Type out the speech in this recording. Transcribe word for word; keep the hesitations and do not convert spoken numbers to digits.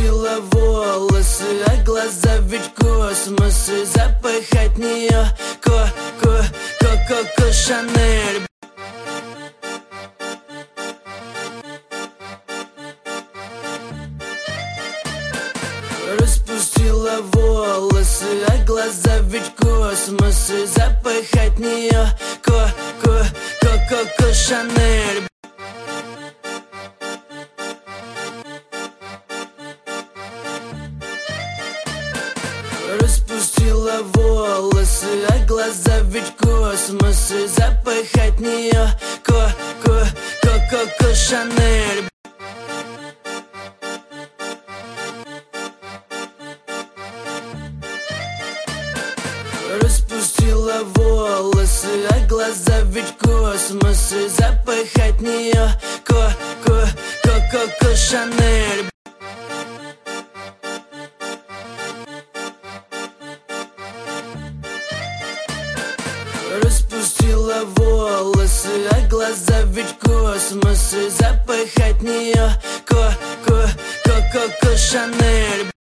Распустила волосы, а глаза ведь космос. И запах от нее Ко-ко-ко-ко Шанель. Распустила волосы, а глаза ведь космос. И запах от нее Ко-ко-ко-ко Шанель. Распустила волосы, а глаза ведь космос. И запах от нее Ко-ко-ко-ко Шанель. Распустила волосы, а глаза ведь космос. И запах от нее Ко-ко-ко-ко Шанель. Распустила волосы, а глаза ведь космос. И запах от нее Ко-ко-ко-ко Шанель.